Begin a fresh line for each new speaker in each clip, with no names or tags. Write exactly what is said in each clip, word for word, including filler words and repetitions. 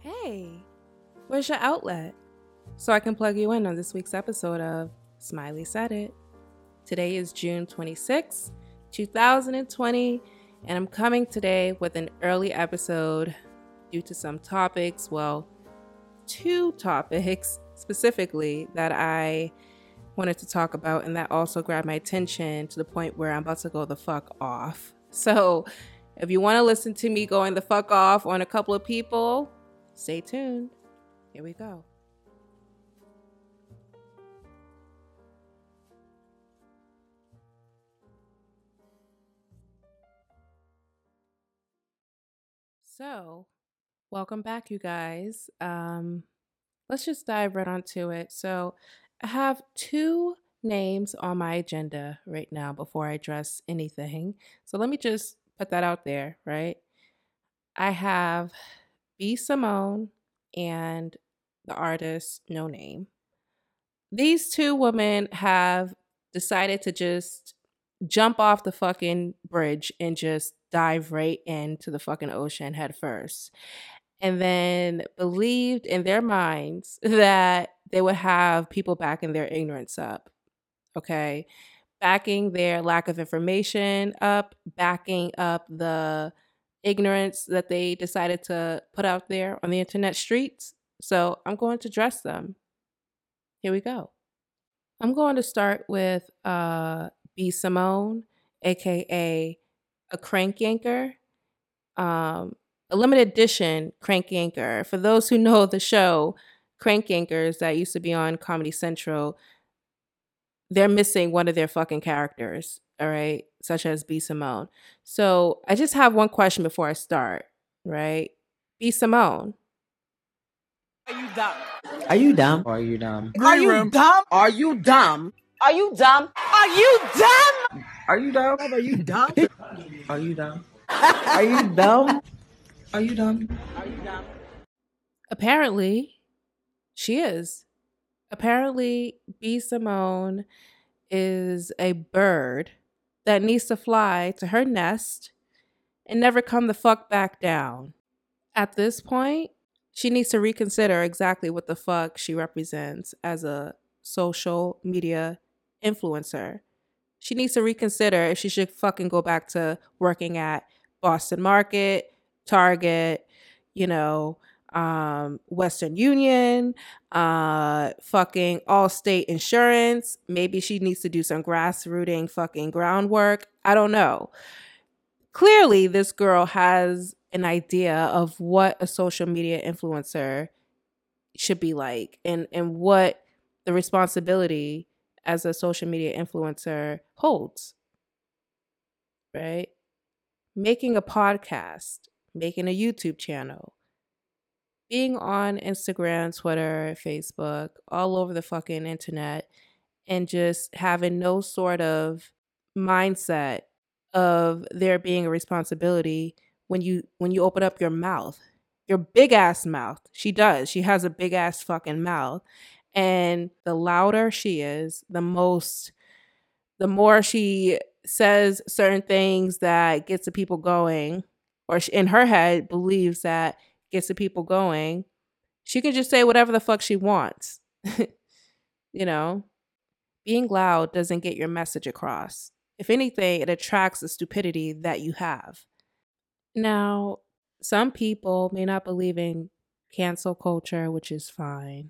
Hey, where's your outlet? So I can plug you in on this week's episode of Smiley Said It. Today is June twenty-sixth, two thousand twenty, and I'm coming today with an early episode due to some topics, well, two topics specifically that I wanted to talk about and that also grabbed my attention to the point where I'm about to go the fuck off. So if you want to listen to me going the fuck off on a couple of people, stay tuned. Here we go. So, welcome back, you guys. Um, let's just dive right onto it. So, I have two names on my agenda right now before I address anything. So, let me just put that out there, right? I have B. Simone and the artist No Name. These two women have decided to just jump off the fucking bridge and just dive right into the fucking ocean head first. And then believed in their minds that they would have people backing their ignorance up. Okay. Backing their lack of information up, backing up the ignorance that they decided to put out there on the internet streets. So I'm going to address them. Here we go. I'm going to start with uh, B. Simone, aka a crank yanker, um, a limited edition crank yanker. For those who know the show, Crank Yankers that used to be on Comedy Central, they're missing one of their fucking characters, all right, such as B. Simone. So I just have one question before I start, right? B. Simone.
Are you dumb?
Are you dumb? Or are you dumb?
Are you dumb?
Are you dumb?
Are you dumb? Are you dumb?
Are you dumb?
Are you dumb?
Are you dumb? Are you dumb? Are you dumb?
Are you dumb?
Apparently, she is. Apparently, B. Simone is a bird that needs to fly to her nest and never come the fuck back down. At this point, she needs to reconsider exactly what the fuck she represents as a social media influencer. She needs to reconsider if she should fucking go back to working at Boston Market, Target, you know, um, Western Union, uh, fucking Allstate Insurance. Maybe she needs to do some grassrooting fucking groundwork. I don't know. Clearly, this girl has an idea of what a social media influencer should be like and, and what the responsibility as a social media influencer holds, right? Making a podcast, making a YouTube channel, being on Instagram, Twitter, Facebook, all over the fucking internet, and just having no sort of mindset of there being a responsibility when you when you open up your mouth, your big ass mouth. She does. She has a big ass fucking mouth. And the louder she is, the most, the more she says certain things that gets the people going, or she, in her head believes that gets the people going, she can just say whatever the fuck she wants. You know, being loud doesn't get your message across. If anything, it attracts the stupidity that you have. Now, some people may not believe in cancel culture, which is fine.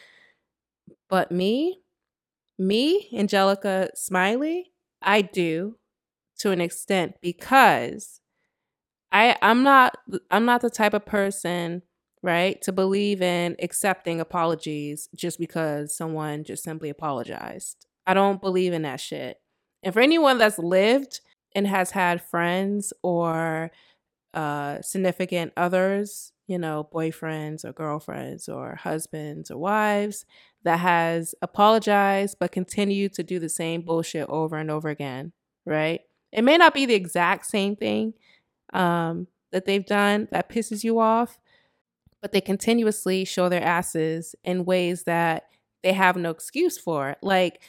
But me, me, Angelica Smiley, I do to an extent because I I'm not I'm not the type of person, right, to believe in accepting apologies just because someone just simply apologized. I don't believe in that shit. And for anyone that's lived and has had friends or uh, significant others, you know, boyfriends or girlfriends or husbands or wives that has apologized but continued to do the same bullshit over and over again, right? It may not be the exact same thing um, that they've done that pisses you off, but they continuously show their asses in ways that they have no excuse for. Like,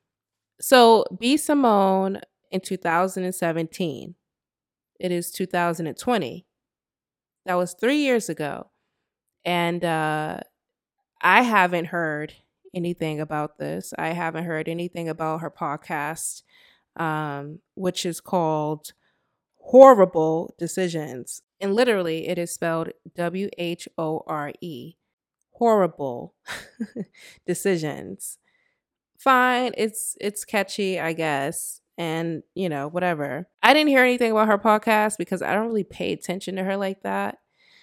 so B. Simone in two thousand seventeen, it is two thousand twenty. That was three years ago. And uh, I haven't heard anything about this. I haven't heard anything about her podcast, um, which is called Horrible Decisions. And literally, it is spelled W H O R E. Horrible Decisions. Fine, it's it's catchy, I guess. And, you know, whatever. I didn't hear anything about her podcast because I don't really pay attention to her like that.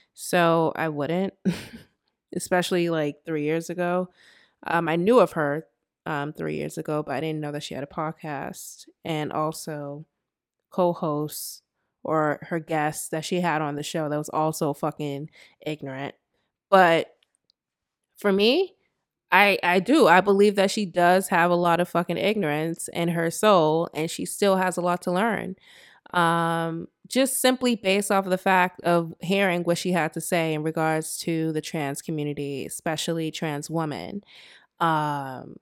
So I wouldn't, especially like three years ago. Um, I knew of her um, three years ago, but I didn't know that she had a podcast and also co-hosts or her guests that she had on the show that was also fucking ignorant. But for me, I I do. I believe that she does have a lot of fucking ignorance in her soul and she still has a lot to learn. Um, just simply based off of the fact of hearing what she had to say in regards to the trans community, especially trans women. Um,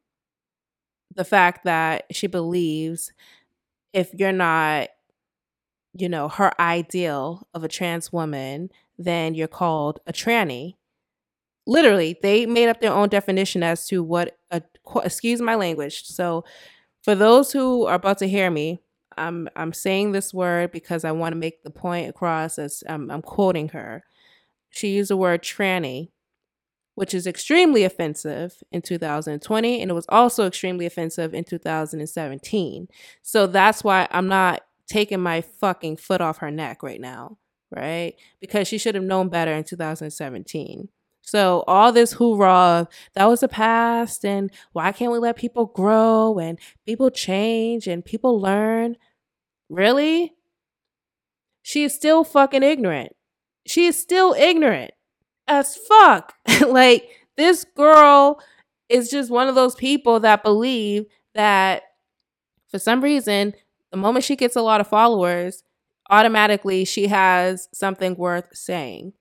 the fact that she believes if you're not, you know, her ideal of a trans woman, then you're called a tranny. Literally, they made up their own definition as to what a, excuse my language. So for those who are about to hear me, I'm I'm saying this word because I want to make the point across as I'm, I'm quoting her. She used the word tranny, which is extremely offensive in two thousand twenty, and it was also extremely offensive in two thousand seventeen. So that's why I'm not taking my fucking foot off her neck right now, right? Because she should have known better in two thousand seventeen. So all this hoorah, that was the past, and why can't we let people grow and people change and people learn? Really? She is still fucking ignorant. She is still ignorant as fuck. Like, this girl is just one of those people that believe that for some reason, the moment she gets a lot of followers, automatically she has something worth saying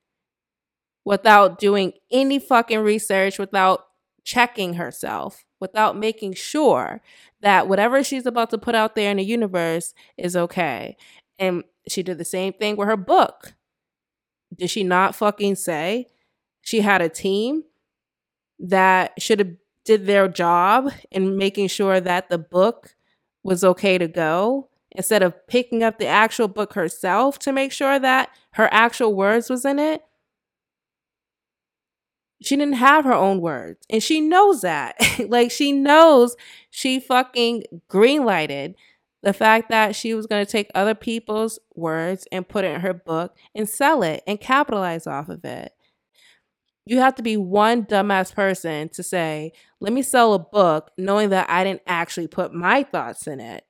without doing any fucking research, without checking herself, without making sure that whatever she's about to put out there in the universe is okay. And she did the same thing with her book. Did she not fucking say she had a team that should have did their job in making sure that the book was okay to go instead of picking up the actual book herself to make sure that her actual words was in it? She didn't have her own words. And she knows that. Like, she knows she fucking greenlighted the fact that she was going to take other people's words and put it in her book and sell it and capitalize off of it. You have to be one dumbass person to say, let me sell a book knowing that I didn't actually put my thoughts in it.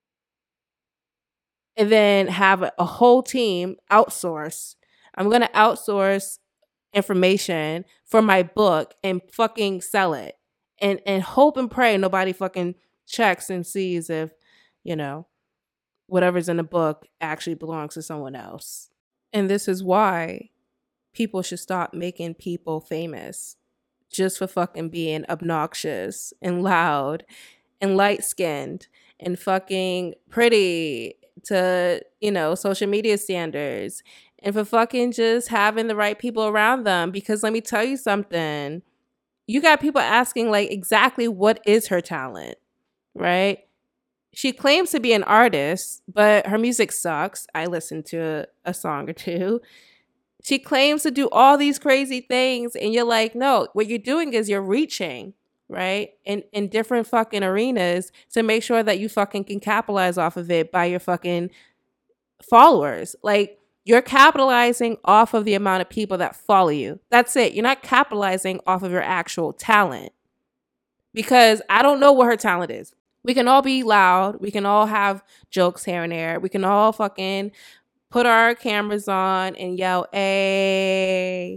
And then have a whole team outsource. I'm going to outsource information for my book and fucking sell it. And and hope and pray nobody fucking checks and sees if, you know, whatever's in the book actually belongs to someone else. And this is why people should stop making people famous just for fucking being obnoxious and loud and light-skinned and fucking pretty to, you know, social media standards, and for fucking just having the right people around them. Because let me tell you something, you got people asking like exactly what is her talent, right? She claims to be an artist, but her music sucks. I listened to a, a song or two. She claims to do all these crazy things, and you're like, no, what you're doing is you're reaching, right? In in different fucking arenas to make sure that you fucking can capitalize off of it by your fucking followers. Like, you're capitalizing off of the amount of people that follow you. That's it. You're not capitalizing off of your actual talent. Because I don't know what her talent is. We can all be loud. We can all have jokes here and there. We can all fucking put our cameras on and yell, "Ay,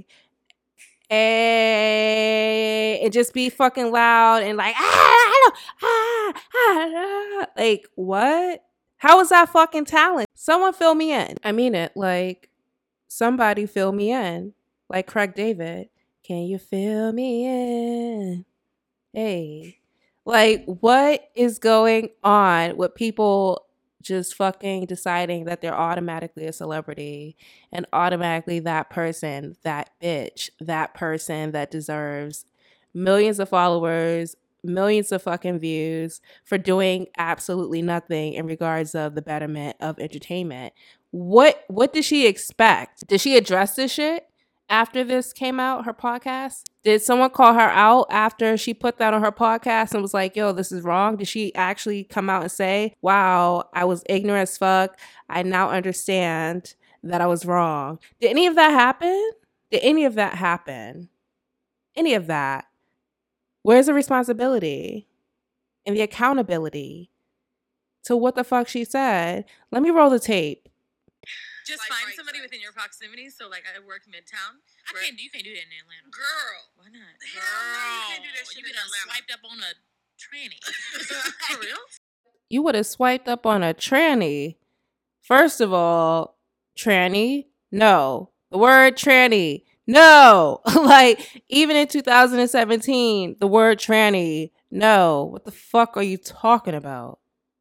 ay," and just be fucking loud and like, ah, ah, ah, ah. Like, what? How is that fucking talent? Someone fill me in. I mean it. Like, somebody fill me in. Like Craig David. Can you fill me in? Hey. Like, what is going on with people just fucking deciding that they're automatically a celebrity and automatically that person, that bitch, that person that deserves millions of followers, millions of fucking views for doing absolutely nothing in regards of the betterment of entertainment. What what did she expect? Did she address this shit after this came out, her podcast? Did someone call her out after she put that on her podcast and was like, yo, this is wrong? Did she actually come out and say, wow, I was ignorant as fuck. I now understand that I was wrong. Did any of that happen? Did any of that happen? Any of that? Where's the responsibility and the accountability to what the fuck she said? Let me roll the tape.
Just like, find right, somebody right. within your proximity. So, like, I work midtown. I right. can't. You can't do that in Atlanta, girl. Why not, girl? You can't do that shit. You would have swiped up on a tranny. For real?
You would have swiped up on a tranny. First of all, tranny, no. The word tranny, no. Like, even in two thousand seventeen, the word tranny, no. What the fuck are you talking about?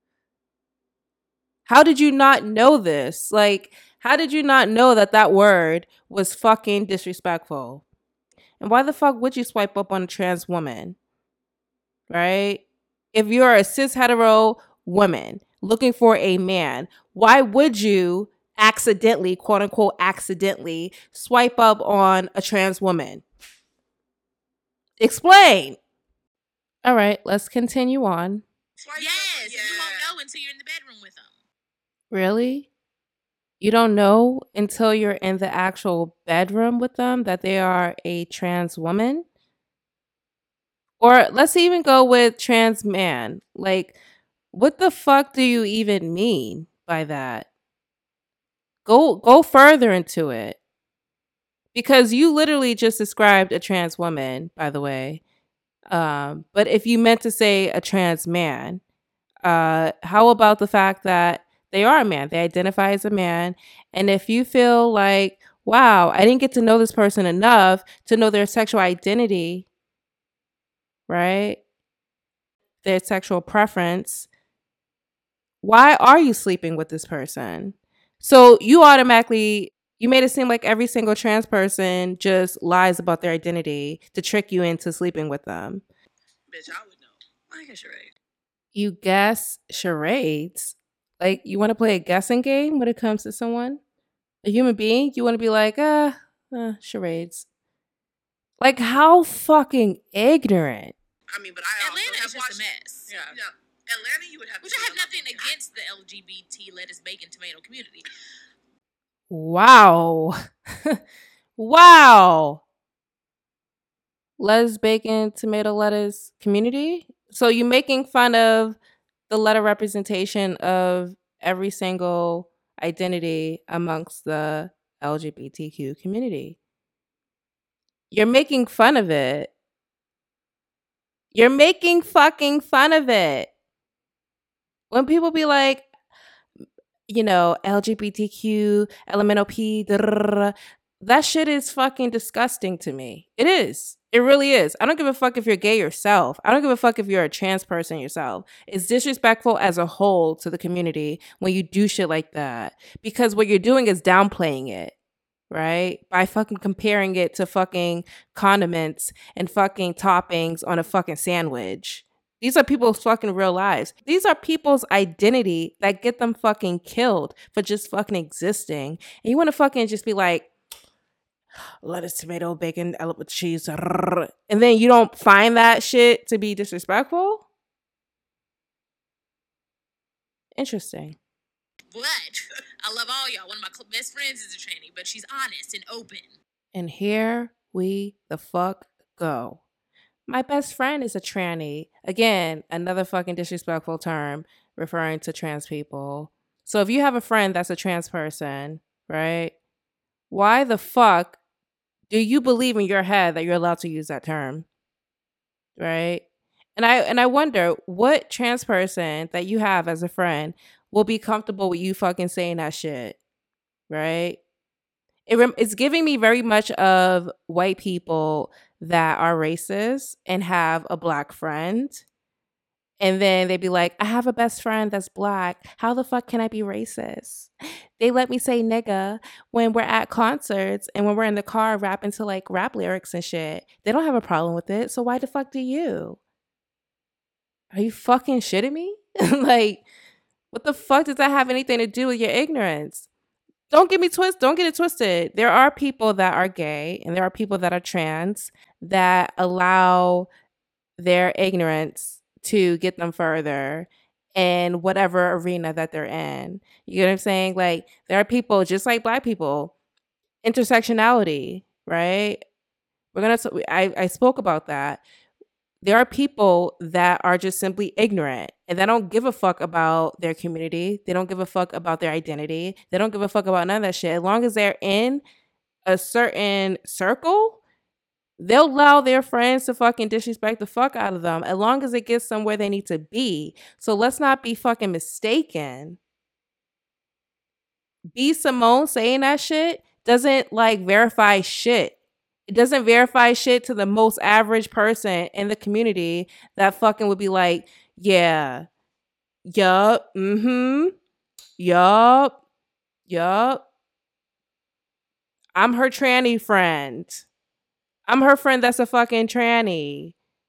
How did you not know this? Like, how did you not know that that word was fucking disrespectful? And why the fuck would you swipe up on a trans woman? Right? If you're a cis hetero woman looking for a man, why would you accidentally, quote unquote, accidentally swipe up on a trans woman? Explain. All right, let's continue on.
Yes, yeah. You won't know until you're in the bedroom with them.
Really? You don't know until you're in the actual bedroom with them that they are a trans woman? Or let's even go with trans man. Like, what the fuck do you even mean by that? Go go further into it. Because you literally just described a trans woman, by the way. Um, but if you meant to say a trans man, uh, how about the fact that they are a man? They identify as a man. And if you feel like, wow, I didn't get to know this person enough to know their sexual identity, right? Their sexual preference, why are you sleeping with this person? So you automatically, you made it seem like every single trans person just lies about their identity to trick you into sleeping with them.
Bitch, I would know. I guess you're right.
You guess charades? Like, you want to play a guessing game when it comes to someone? A human being? You want to be like, ah, uh, charades. Like, how fucking ignorant.
I mean, but I Atlanta also have is just watched, a mess. Yeah. yeah. Atlanta, you would have Which to I have nothing against the L G B T lettuce, bacon, tomato community.
Wow. Wow. Lettuce, bacon, tomato, lettuce community? So you're making fun of the letter representation of every single identity amongst the L G B T Q community. You're making fun of it. You're making fucking fun of it. When people be like, you know, L G B T Q, L M N O P, that shit is fucking disgusting to me. It is. It really is. I don't give a fuck if you're gay yourself. I don't give a fuck if you're a trans person yourself. It's disrespectful as a whole to the community when you do shit like that. Because what you're doing is downplaying it, right? By fucking comparing it to fucking condiments and fucking toppings on a fucking sandwich. These are people's fucking real lives. These are people's identity that get them fucking killed for just fucking existing. And you want to fucking just be like, lettuce, tomato, bacon, with cheese, and then you don't find that shit to be disrespectful? Interesting.
But I love all y'all. One of my best friends is a tranny, but she's honest and open.
And here we the fuck go. My best friend is a tranny. Again, another fucking disrespectful term referring to trans people. So if you have a friend that's a trans person, right? Why the fuck do you believe in your head that you're allowed to use that term? Right? And I and I wonder what trans person that you have as a friend will be comfortable with you fucking saying that shit. Right? It rem- it's giving me very much of white people that are racist and have a black friend And then they'd be like, I have a best friend that's black. How the fuck can I be racist? They let me say nigga when we're at concerts and when we're in the car rapping to like rap lyrics and shit. They don't have a problem with it. So why the fuck do you? Are you fucking shitting me? Like, what the fuck does that have anything to do with your ignorance? Don't get me twisted. Don't get it twisted. There are people that are gay and there are people that are trans that allow their ignorance to get them further in whatever arena that they're in. You know what I'm saying? Like, there are people just like black people, intersectionality, right? We're gonna. I I spoke about that. There are people that are just simply ignorant and they don't give a fuck about their community. They don't give a fuck about their identity. They don't give a fuck about none of that shit. As long as they're in a certain circle, they'll allow their friends to fucking disrespect the fuck out of them as long as it gets them where they need to be. So let's not be fucking mistaken. B. Simone saying that shit doesn't like verify shit. It doesn't verify shit to the most average person in the community that fucking would be like, yeah, yup, mm-hmm, yup, yup. I'm her tranny friend. I'm her friend that's a fucking tranny.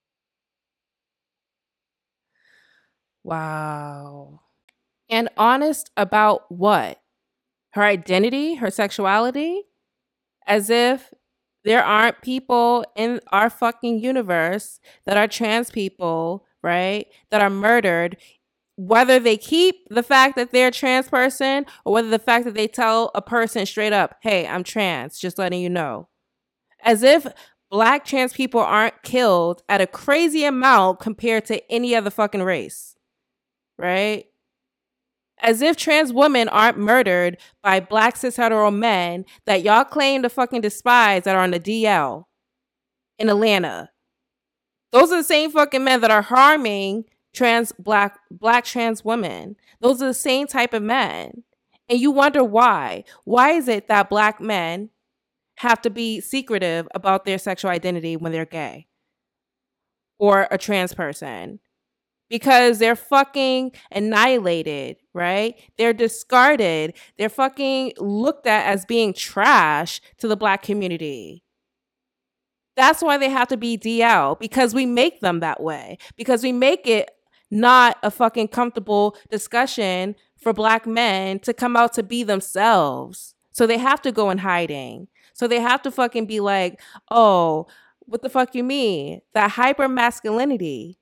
Wow. And honest about what? Her identity, her sexuality? As if there aren't people in our fucking universe that are trans people, right? That are murdered, whether they keep the fact that they're a trans person or whether the fact that they tell a person straight up, hey, I'm trans, just letting you know. As if black trans people aren't killed at a crazy amount compared to any other fucking race, right? As if trans women aren't murdered by black cis hetero men that y'all claim to fucking despise that are on the D L in Atlanta. Those are the same fucking men that are harming trans black black trans women. Those are the same type of men. And you wonder why. Why is it that black men have to be secretive about their sexual identity when they're gay or a trans person? Because they're fucking annihilated, right? They're discarded. They're fucking looked at as being trash to the black community. That's why they have to be D L, because we make them that way. Because we make it not a fucking comfortable discussion for black men to come out to be themselves. So they have to go in hiding. So they have to fucking be like, oh, what the fuck you mean? That hyper masculinity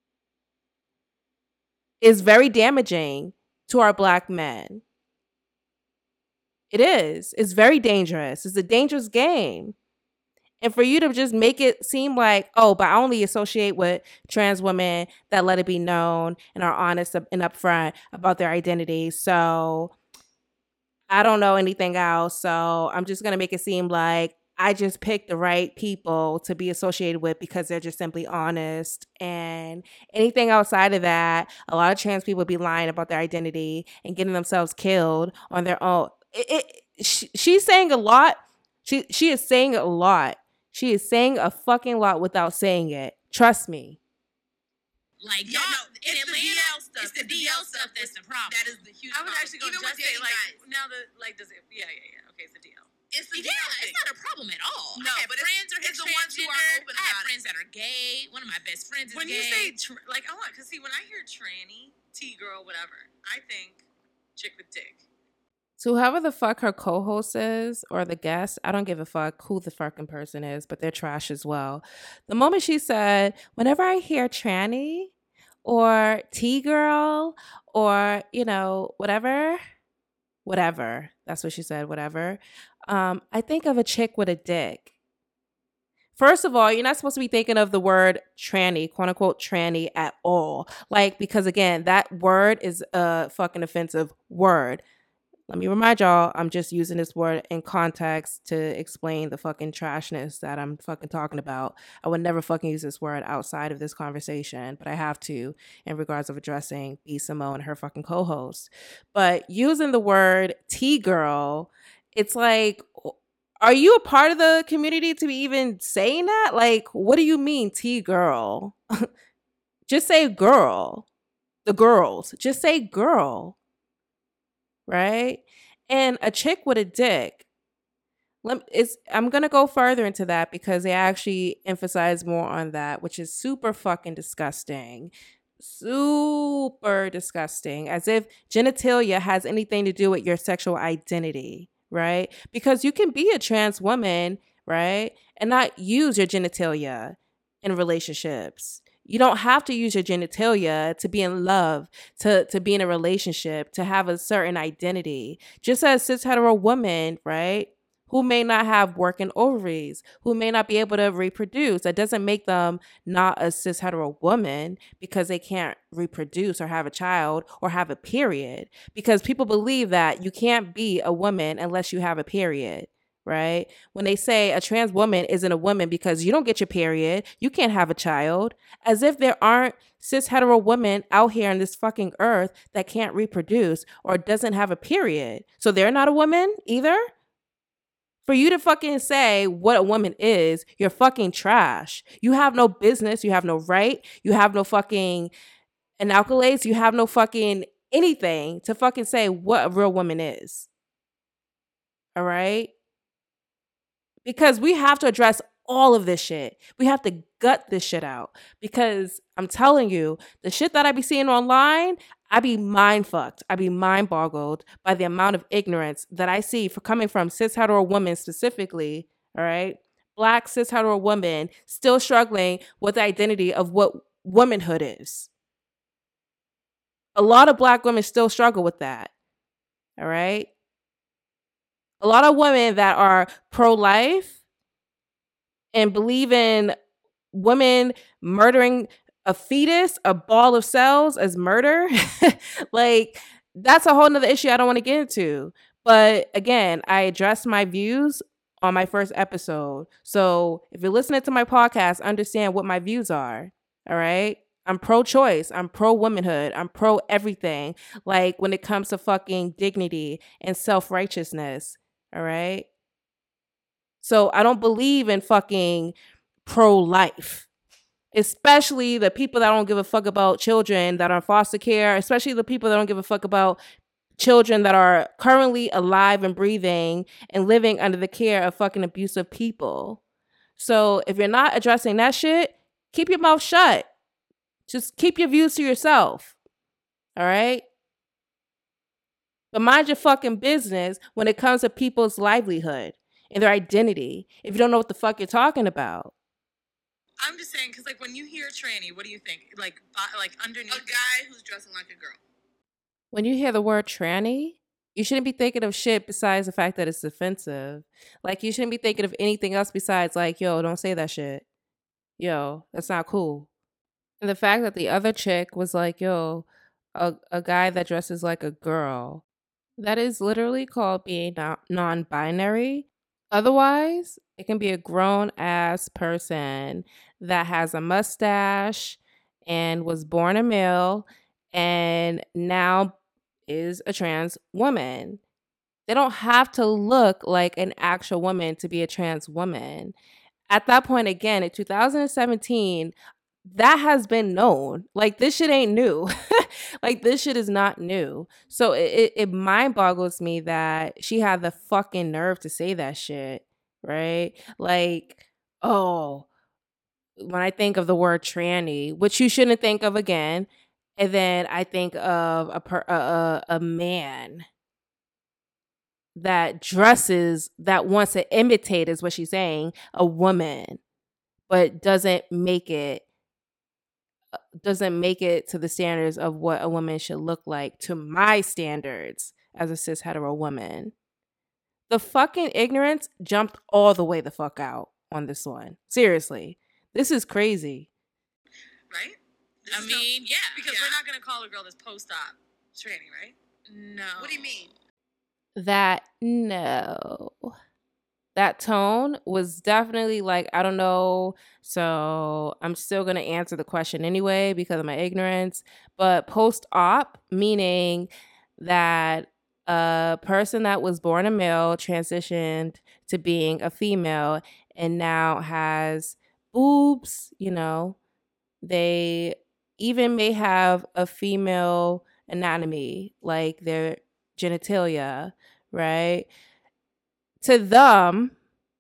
is very damaging to our black men. It is. It's very dangerous. It's a dangerous game. And for you to just make it seem like, oh, but I only associate with trans women that let it be known and are honest and upfront about their identity. So I don't know anything else. So I'm just going to make it seem like I just picked the right people to be associated with because they're just simply honest. And anything outside of that, a lot of trans people be lying about their identity and getting themselves killed on their own. It, it, she, she's saying a lot. She she is saying a lot. She is saying a fucking lot without saying it. Trust me.
Like,
Yeah,
y'all,
no,
in
it's the
Atlanta,
D L stuff.
it's the
It's
D L stuff that's the problem.
That is the huge
I was
problem.
actually going to
Even with
just say,
dating
like,
guys.
now the, like, does it, yeah, yeah, yeah. Okay, it's a D L.
It's the
Yeah,
D L
it's
thing.
not a problem at all.
No,
I have
but it's-
friends are
it's the ones who are
transgender.
open
I have
about
friends that are gay. One of my best friends is
When
gay.
you say, tr- like, I want, because see, when I hear tranny, T-girl, whatever, I think chick with dick.
So whoever the fuck her co-host is or the guest, I don't give a fuck who the fucking person is, but they're trash as well. The moment she said, whenever I hear tranny or T-girl or, you know, whatever, whatever, that's what she said, whatever, um, I think of a chick with a dick. First of all, you're not supposed to be thinking of the word tranny, quote unquote tranny at all. Like, because again, that word is a fucking offensive word. Let me remind y'all, I'm just using this word in context to explain the fucking trashness that I'm fucking talking about. I would never fucking use this word outside of this conversation, but I have to in regards of addressing B. Simone and her fucking co-host. But using the word T-girl, it's like, are you a part of the community to be even saying that? Like, what do you mean T-girl? Just say girl. The girls. Just say girl. Right? And a chick with a dick. Let, it's, I'm going to go further into that because they actually emphasize more on that, which is super fucking disgusting. Super disgusting. As if genitalia has anything to do with your sexual identity, right? Because you can be a trans woman, right? And not use your genitalia in relationships. You don't have to use your genitalia to be in love, to, to be in a relationship, to have a certain identity. Just as cis hetero woman, right? Who may not have working ovaries, who may not be able to reproduce. That doesn't make them not a cis hetero woman because they can't reproduce or have a child or have a period. Because people believe that you can't be a woman unless you have a period. Right? When they say a trans woman isn't a woman because you don't get your period, you can't have a child, as if there aren't cis hetero women out here on this fucking earth that can't reproduce or doesn't have a period. So they're not a woman either? For you to fucking say what a woman is, you're fucking trash. You have no business, you have no right, you have no fucking accolades, you have no fucking anything to fucking say what a real woman is. All right? Because we have to address all of this shit. We have to gut this shit out. Because I'm telling you, the shit that I be seeing online, I be mind fucked. I be mind boggled by the amount of ignorance that I see for coming from cis hetero women specifically. All right. Black cis hetero women still struggling with the identity of what womanhood is. A lot of Black women still struggle with that. All right. A lot of women that are pro-life and believe in women murdering a fetus, a ball of cells as murder, like that's a whole nother issue I don't want to get into. But again, I addressed my views on my first episode. So if you're listening to my podcast, understand what my views are. All right. I'm pro-choice. I'm pro-womanhood. I'm pro-everything. Like when it comes to fucking dignity and self-righteousness. All right. So I don't believe in fucking pro-life, especially the people that don't give a fuck about children that are in foster care, especially the people that don't give a fuck about children that are currently alive and breathing and living under the care of fucking abusive people. So if you're not addressing that shit, keep your mouth shut. Just keep your views to yourself. All right. But mind your fucking business when it comes to people's livelihood and their identity if you don't know what the fuck you're talking about.
I'm just saying, because, like, when you hear tranny, what do you think? Like, uh, like underneath a guy who's dressing like a girl.
When you hear the word tranny, you shouldn't be thinking of shit besides the fact that it's offensive. Like, you shouldn't be thinking of anything else besides, like, yo, don't say that shit. Yo, that's not cool. And the fact that the other chick was like, yo, a, a guy that dresses like a girl. That is literally called being non-binary. Otherwise, it can be a grown-ass person that has a mustache and was born a male and now is a trans woman. They don't have to look like an actual woman to be a trans woman. At that point, again, in two thousand seventeen, that has been known. Like, this shit ain't new. Like, this shit is not new. So it, it, it mind boggles me that she had the fucking nerve to say that shit, right? Like, oh, when I think of the word tranny, which you shouldn't think of again, and then I think of a per, a, a, a man that dresses, that wants to imitate, is what she's saying, a woman, but doesn't make it doesn't make it to the standards of what a woman should look like to my standards as a cis hetero woman. The fucking ignorance jumped all the way the fuck out on this one. Seriously. This is crazy.
Right? This
I mean, no, yeah.
Because
yeah.
we're not going to call a girl that's post-op tranny, right?
No.
What do you mean?
That, no. That tone was definitely like, I don't know. So I'm still going to answer the question anyway because of my ignorance. But post-op, meaning that a person that was born a male transitioned to being a female and now has boobs, you know, they even may have a female anatomy, like their genitalia, right? To them,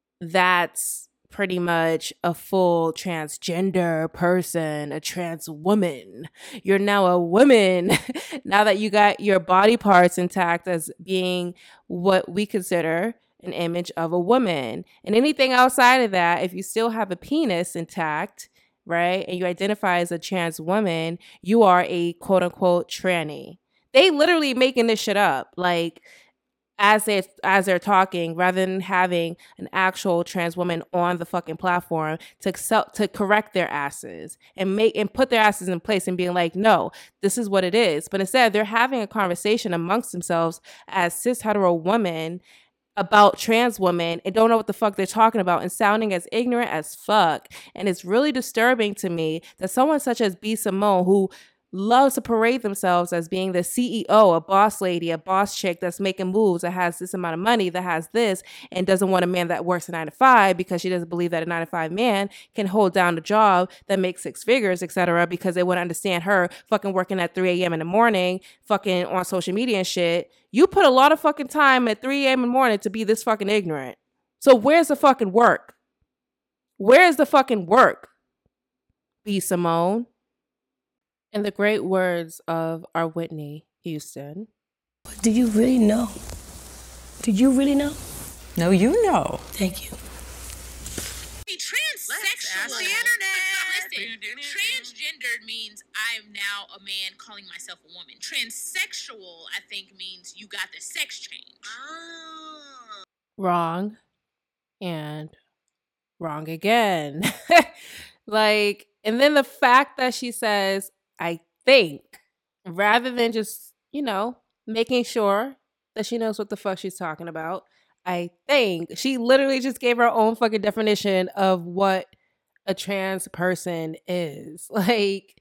that's pretty much a full transgender person, a trans woman. You're now a woman now that you got your body parts intact as being what we consider an image of a woman. And anything outside of that, if you still have a penis intact, right, and you identify as a trans woman, you are a quote unquote tranny. They literally making this shit up. Like, as they as they're talking, rather than having an actual trans woman on the fucking platform to excel, to correct their asses and make and put their asses in place and being like, no, this is what it is. But instead, they're having a conversation amongst themselves as cis hetero women about trans women and don't know what the fuck they're talking about and sounding as ignorant as fuck. And it's really disturbing to me that someone such as B. Simone, who loves to parade themselves as being the C E O, a boss lady, a boss chick that's making moves, that has this amount of money, that has this, and doesn't want a man that works a nine to five because she doesn't believe that a nine to five man can hold down a job that makes six figures, et cetera, because they wouldn't understand her fucking working at three a.m. in the morning, fucking on social media and shit. You put a lot of fucking time at three a.m. in the morning to be this fucking ignorant. So where's the fucking work? Where's the fucking work, B. Simone? In the great words of our Whitney Houston.
Do you really know? Do you really know?
No, you know.
Thank you.
Transsexual. The internet. Listen, transgendered means I'm now a man calling myself a woman. Transsexual, I think, means you got the sex change.
Oh. Wrong. And wrong again. Like, and then the fact that she says, I think, rather than just, you know, making sure that she knows what the fuck she's talking about, I think she literally just gave her own fucking definition of what a trans person is. Like,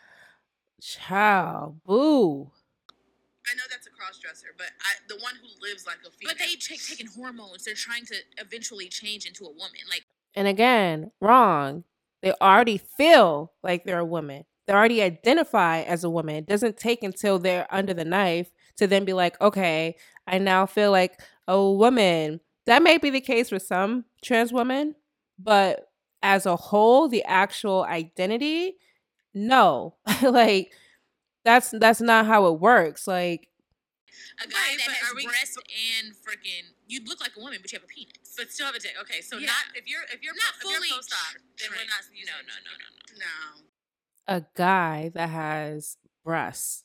child, boo.
I know that's a cross-dresser, but I, the one who lives like a female.
But they take taking hormones. They're trying to eventually change into a woman. Like,
and again, wrong. They already feel like they're a woman. They already identify as a woman. It doesn't take until they're under the knife to then be like, okay, I now feel like a woman. That may be the case for some trans women, but as a whole, the actual identity, no. Like, that's that's not how it works. Like,
a guy right, that has breasts and freaking, you look like a woman, but you have a penis,
but still have a dick. Okay, so
yeah.
not if you're if you're
not
po-
fully
if you're post-op, then we're not.
No, no, no, no, no,
no.
A guy that has breasts.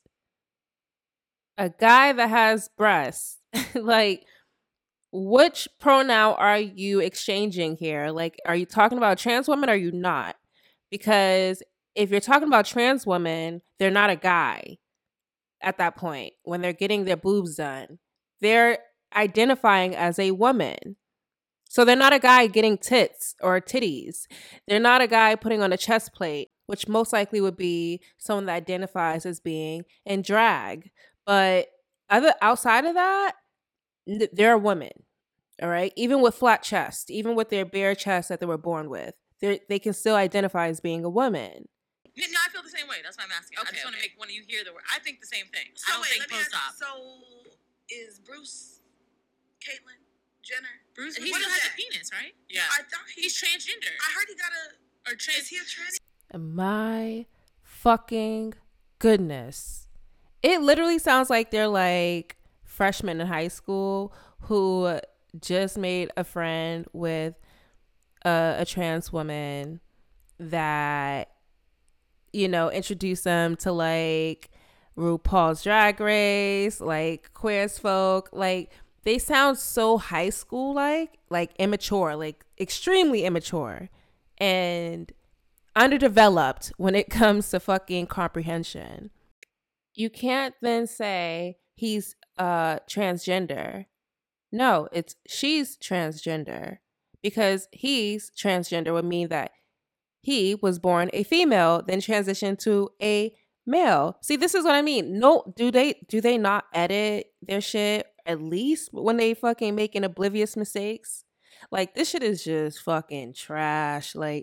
A guy that has breasts. Like, which pronoun are you exchanging here? Like, are you talking about trans women or are you not? Because if you're talking about trans women, they're not a guy at that point when they're getting their boobs done. They're identifying as a woman. So they're not a guy getting tits or titties. They're not a guy putting on a chest plate, which most likely would be someone that identifies as being in drag. But other outside of that, they're a woman. All right. Even with flat chest, even with their bare chest that they were born with, they they can still identify as being a woman.
No, I feel the same way. That's why I'm asking. Okay, I just okay. want to make when you hear the word. I think the same thing. So I don't wait, think post-op. So is Bruce Caitlyn Jenner?
Bruce, he still has that? a penis, right?
Yeah. I thought he,
he's transgender.
I heard he got a
or trans.
Is he a trans?
My fucking goodness. It literally sounds like they're like freshmen in high school who just made a friend with a, a trans woman that, you know, introduced them to like RuPaul's Drag Race, like Queer as Folk. Like, they sound so high school like, like immature, like extremely immature and underdeveloped when it comes to fucking comprehension. You can't then say he's uh transgender. No, it's she's transgender, because he's transgender would mean that he was born a female, then transitioned to a male. See, this is what I mean. No, do they do they not edit their shit at least when they fucking making oblivious mistakes? Like, this shit is just fucking trash. Like,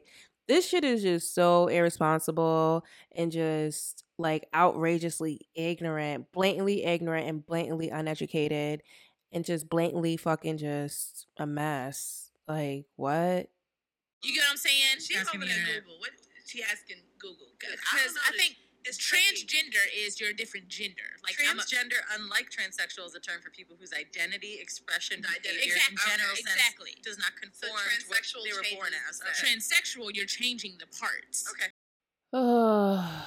this shit is just so irresponsible and just like outrageously ignorant, blatantly ignorant and blatantly uneducated and just blatantly fucking just a mess. Like, what?
You get what I'm saying?
She's over there Google. What she asking Google?
Because I, I think it's transgender tricky. Is your different gender.
Like transgender, a, unlike transsexual, is a term for people whose identity, expression, behavior,
exactly.
in general
okay.
sense
exactly.
does not conform so to what they were born as.
Okay. Transsexual, you're changing the parts.
Okay.
Oh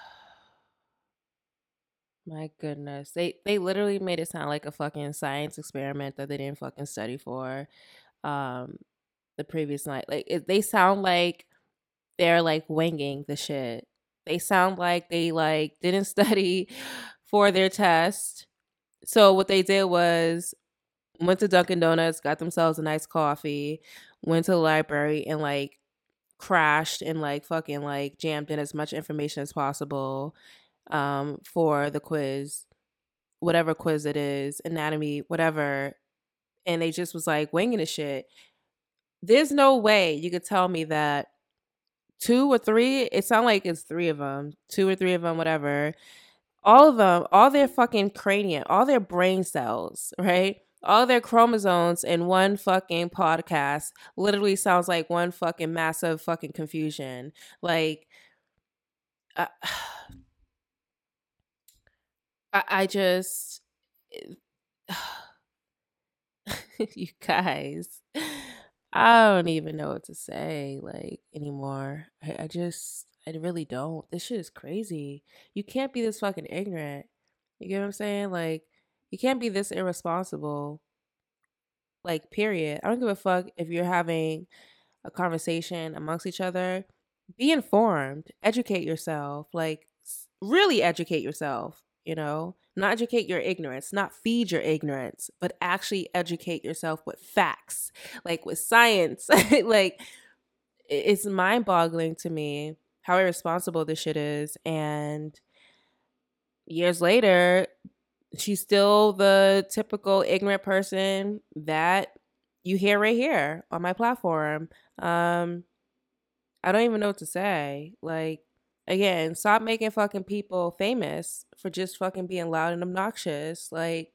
my goodness. They they literally made it sound like a fucking science experiment that they didn't fucking study for um the previous night. Like it, they sound like they're like winging the shit. They sound like they like didn't study for their test. So what they did was went to Dunkin' Donuts, got themselves a nice coffee, went to the library and like crashed and like fucking like jammed in as much information as possible um for the quiz, whatever quiz it is, anatomy, whatever. And they just was like winging the shit. There's no way you could tell me that two or three, it sounds like it's three of them, two or three of them, whatever. All of them, all their fucking cranium, all their brain cells, right? All their chromosomes in one fucking podcast literally sounds like one fucking massive fucking confusion. Like, uh, I, I just, you guys, I don't even know what to say, like, anymore. I, I just, I really don't. This shit is crazy. You can't be this fucking ignorant. You get what I'm saying? Like, you can't be this irresponsible. Like, period. I don't give a fuck if you're having a conversation amongst each other. Be informed. Educate yourself. Like, really educate yourself, you know? Not educate your ignorance, not feed your ignorance, but actually educate yourself with facts, like with science. Like, it's mind-boggling to me how irresponsible this shit is. And years later, she's still the typical ignorant person that you hear right here on my platform. Um, I don't even know what to say. Like, again, stop making fucking people famous for just fucking being loud and obnoxious. Like,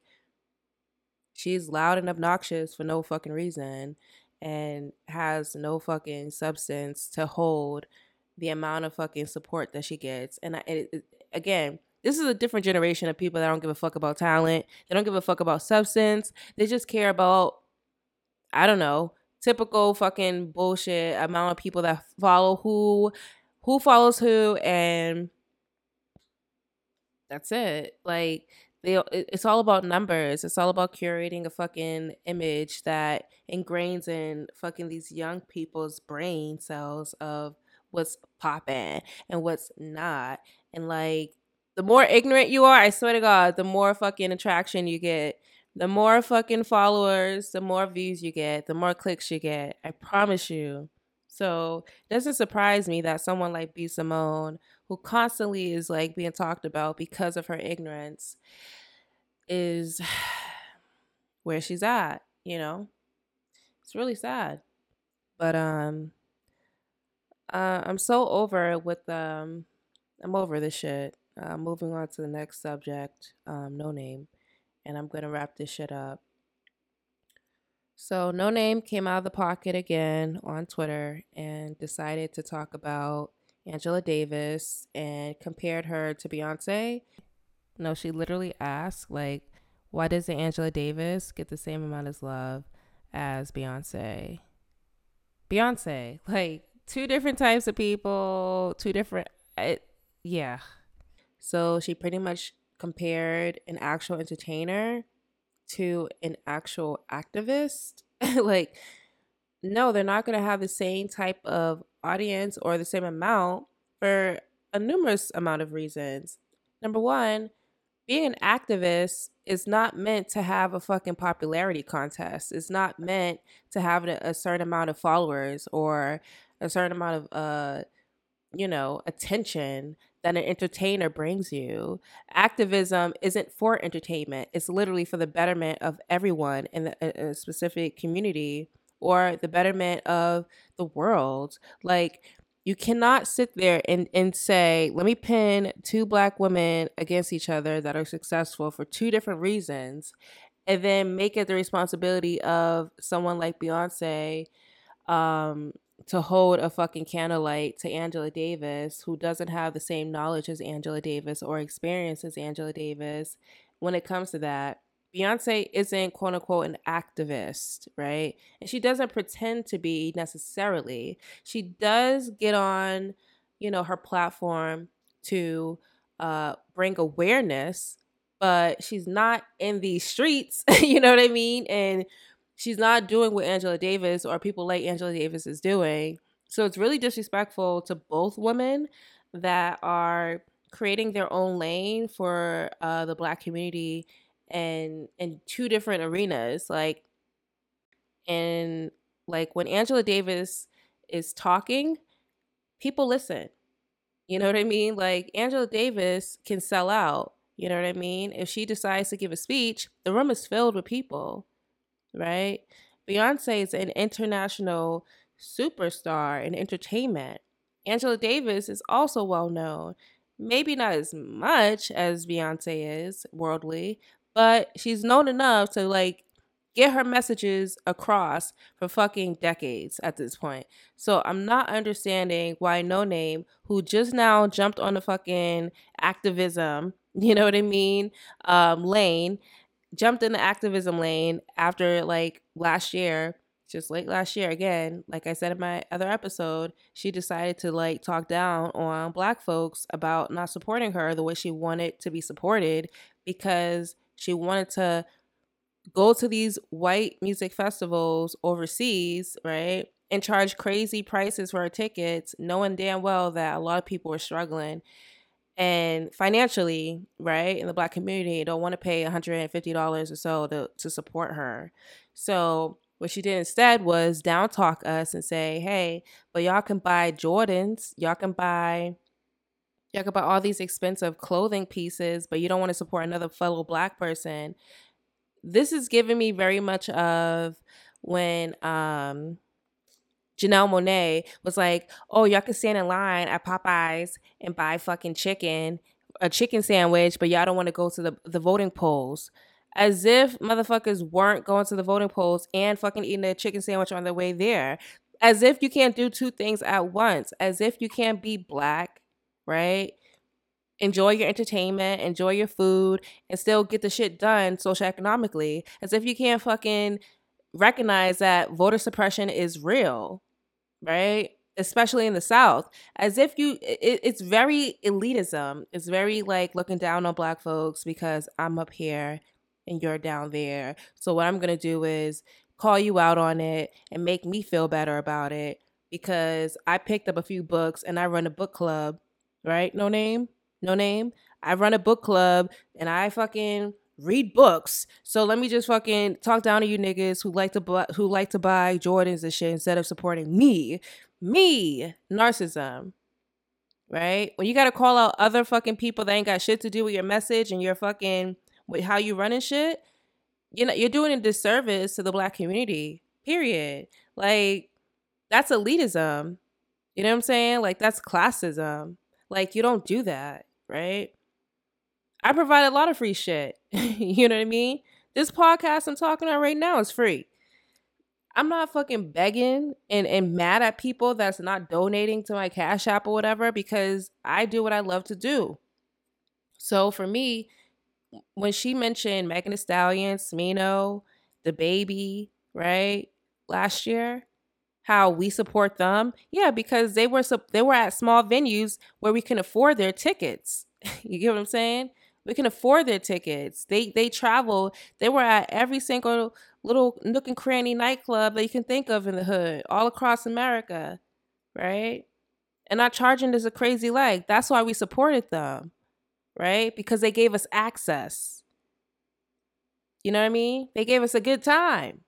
she's loud and obnoxious for no fucking reason and has no fucking substance to hold the amount of fucking support that she gets. And I, it, it, again, this is a different generation of people that don't give a fuck about talent. They don't give a fuck about substance. They just care about, I don't know, typical fucking bullshit amount of people that follow who, who follows who, and that's it. Like, they, it's all about numbers. It's all about curating a fucking image that ingrains in fucking these young people's brain cells of what's popping and what's not. And like, the more ignorant you are, I swear to God, the more fucking attraction you get. The more fucking followers, the more views you get, the more clicks you get. I promise you. So it doesn't surprise me that someone like B. Simone, who constantly is like being talked about because of her ignorance, is where she's at, you know? It's really sad. But um uh, I'm so over it with um I'm over this shit. Uh, moving on to the next subject, um, No Name. And I'm gonna wrap this shit up. So No Name came out of the pocket again on Twitter and decided to talk about Angela Davis and compared her to Beyonce. No, she literally asked, like, why doesn't Angela Davis get the same amount of love as Beyonce? Beyonce, like, two different types of people, two different, it, yeah. So she pretty much compared an actual entertainer to an actual activist. Like, no, they're not going to have the same type of audience or the same amount for a numerous amount of reasons. Number one, being an activist is not meant to have a fucking popularity contest. It's not meant to have a certain amount of followers or a certain amount of, uh, you know, attention that an entertainer brings you. Activism isn't for entertainment. It's literally for the betterment of everyone in a, a specific community or the betterment of the world. Like, You cannot sit there and, and say, let me pin two black women against each other that are successful for two different reasons, and then make it the responsibility of someone like Beyonce um, to hold a fucking candlelight to Angela Davis, who doesn't have the same knowledge as Angela Davis or experience as Angela Davis when it comes to that. Beyonce isn't, quote unquote, an activist, right? And she doesn't pretend to be necessarily. She does get on, you know, her platform to uh, bring awareness, but she's not in these streets, you know what I mean? And she's not doing what Angela Davis or people like Angela Davis is doing. So it's really disrespectful to both women that are creating their own lane for uh, the Black community and in two different arenas. Like, and like when Angela Davis is talking, people listen. You know what I mean? Like, Angela Davis can sell out. You know what I mean? If she decides to give a speech, the room is filled with people, right? Beyonce is an international superstar in entertainment. Angela Davis is also well known. Maybe not as much as Beyonce is worldly, but she's known enough to, like, get her messages across for fucking decades at this point. So I'm not understanding why No Name, who just now jumped on the fucking activism, you know what I mean, um, lane, jumped in the activism lane after, like, last year, just late last year again, like I said in my other episode, she decided to, like, talk down on Black folks about not supporting her the way she wanted to be supported, because she wanted to go to these white music festivals overseas, right, and charge crazy prices for her tickets, knowing damn well that a lot of people are struggling and financially, right, in the Black community, don't want to pay one hundred fifty dollars or so to, to support her. So what she did instead was down talk us and say, hey, but y'all can buy Jordans, y'all can buy y'all can buy all these expensive clothing pieces, but you don't want to support another fellow Black person. This is giving me very much of when um, Janelle Monáe was like, oh, y'all can stand in line at Popeyes and buy fucking chicken, a chicken sandwich, but y'all don't want to go to the, the voting polls. As if motherfuckers weren't going to the voting polls and fucking eating a chicken sandwich on their way there. As if you can't do two things at once. As if you can't be Black, right? Enjoy your entertainment, enjoy your food, and still get the shit done socioeconomically. As if you can't fucking recognize that voter suppression is real, right? Especially in the South. As if you, it, it's very elitism. It's very like looking down on Black folks because I'm up here and you're down there. So what I'm going to do is call you out on it and make me feel better about it because I picked up a few books and I run a book club, right? No name? No name. I run a book club and I fucking read books. So let me just fucking talk down to you niggas who like to bu- who like to buy Jordans and shit instead of supporting me. Me. Narcissism. Right? When you got to call out other fucking people that ain't got shit to do with your message and your fucking with how you running shit, you know, you're doing a disservice to the Black community. Period. Like, that's elitism. You know what I'm saying? Like, that's classism. Like, you don't do that, right? I provide a lot of free shit. You know what I mean? This podcast I'm talking about right now is free. I'm not fucking begging and, and mad at people that's not donating to my Cash App or whatever because I do what I love to do. So for me, when she mentioned Megan Thee Stallion, Smino, the baby, right, last year, how we support them, yeah, because they were they were at small venues where we can afford their tickets. You get what I'm saying? We can afford their tickets. They they travel. They were at every single little nook and cranny nightclub that you can think of in the hood, all across America, right? And not charging us a crazy leg. That's why we supported them, right? Because they gave us access. You know what I mean? They gave us a good time.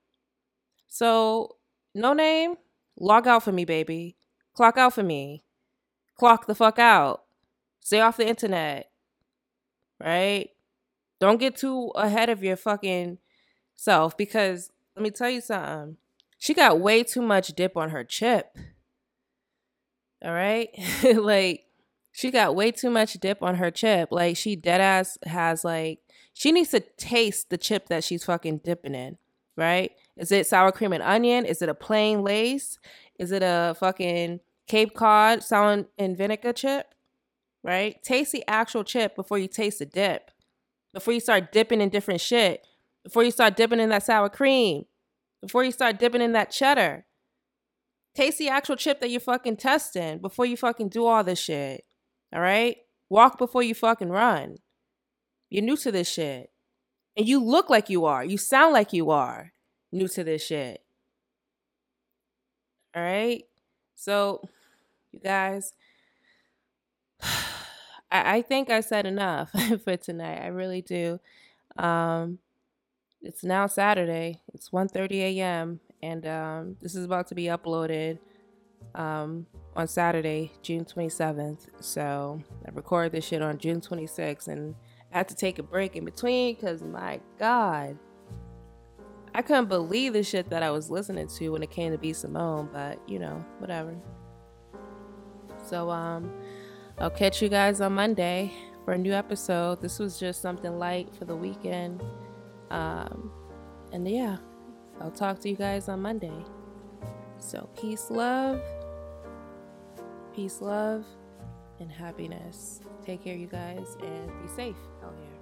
So, No Name, log out for me, baby. Clock out for me. Clock the fuck out. Stay off the internet. Right? Don't get too ahead of your fucking self because let me tell you something. She got way too much dip on her chip. All right. Like, she got way too much dip on her chip. Like, she dead ass has like, she needs to taste the chip that she's fucking dipping in, right? Is it sour cream and onion? Is it a plain Lay's? Is it a fucking Cape Cod sour and vinegar chip, right? Taste the actual chip before you taste the dip. Before you start dipping in different shit. Before you start dipping in that sour cream. Before you start dipping in that cheddar. Taste the actual chip that you're fucking testing before you fucking do all this shit. All right? Walk before you fucking run. You're new to this shit. And you look like you are. You sound like you are new to this shit. All right? So, you guys, I, I think I said enough for tonight. I really do. Um, it's now Saturday. It's one thirty a.m. And um, this is about to be uploaded um, on Saturday, June twenty-seventh. So I recorded this shit on June twenty-sixth. And I had to take a break in between because, my God, I couldn't believe the shit that I was listening to when it came to B. Simone. But, you know, whatever. So um, I'll catch you guys on Monday for a new episode. This was just something light for the weekend. Um, and yeah, I'll talk to you guys on Monday. So peace, love, peace, love, and happiness. Take care, you guys, and be safe out here.